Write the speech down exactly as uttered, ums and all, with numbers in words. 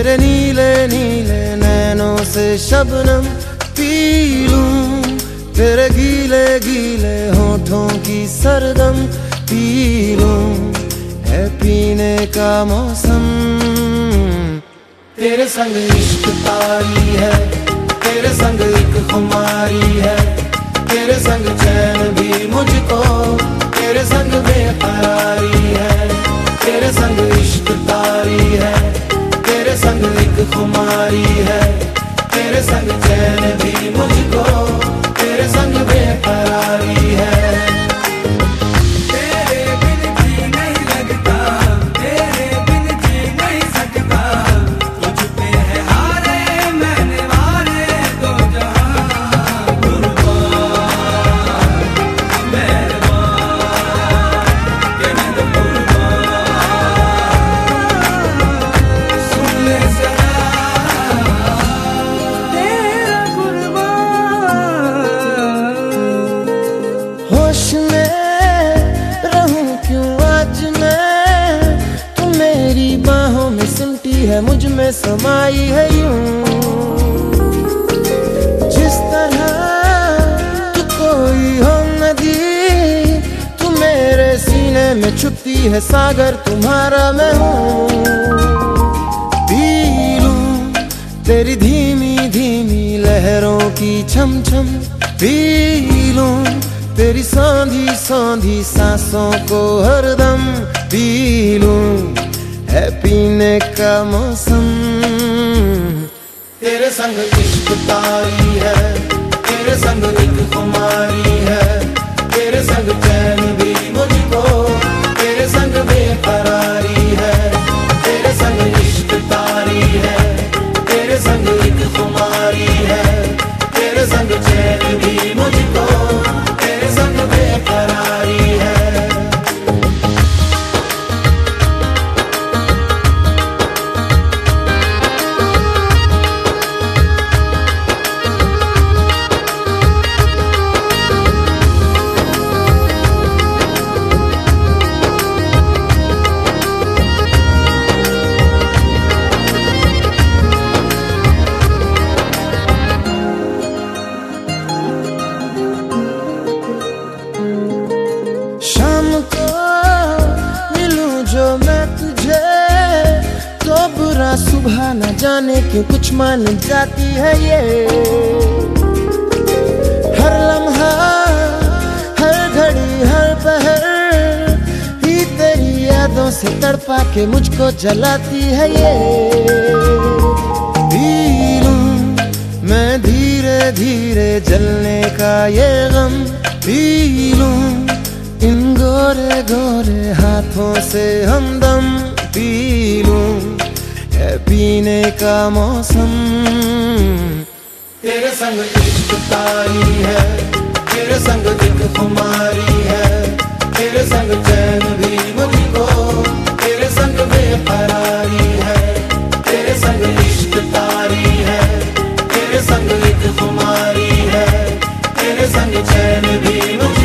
तेरे नीले नीले नैनों से शबनम पी लूं, तेरे गीले गीले होठों की सरदम पी लूं, है पीने का मौसम। तेरे संग इश्क तारी है, तेरे संग एक खुमारी है, तेरे संग चैन भी मुझको, तेरे संग बेकरारी है। तेरे संग इश्क तारी है, तेरे संग एक खुमारी है, तेरे संग चैन भी मुझको, तेरे संग बेकरारी है। है मुझ में समाई है यूं, जिस तरह तू कोई हो नदी, तू मेरे सीने में छुपती है सागर तुम्हारा मैं हूँ। पी लूं तेरी धीमी धीमी लहरों की छम छम, पी लूं तेरी सौंधी सौंधी सांसों को हरदम, पी लूं है पीने का मौसम। तेरे संग इश्क तारी है, तेरे संग एक खुमारी है, तेरे संग चैन भी मुझको, तेरे संग बेकरारी है। तेरे संग इश्क तारी है, तेरे संग एक खुमारी है, तेरे संग चैन भी मुझको, तेरे संग बेकरारी है। सुबह न जाने क्यों कुछ मान जाती है ये, हर लम्हा हर घड़ी हर पहर ही तेरी यादों से तड़पा के मुझको जलाती है ये। पी लूं मैं धीरे धीरे जलने का ये गम, पी लूं इन गोरे गोरे हाथों से हमदम, पी लूं है पीने का मौसम। तेरे संग इश्क तारी है, तेरे संग एक खुमारी है, तेरे संग चैन भी मुझको, तेरे संग बेकरारी है। तेरे संग इश्क तारी है, तेरे संग एक खुमारी है, तेरे संग चैन भी मुझको।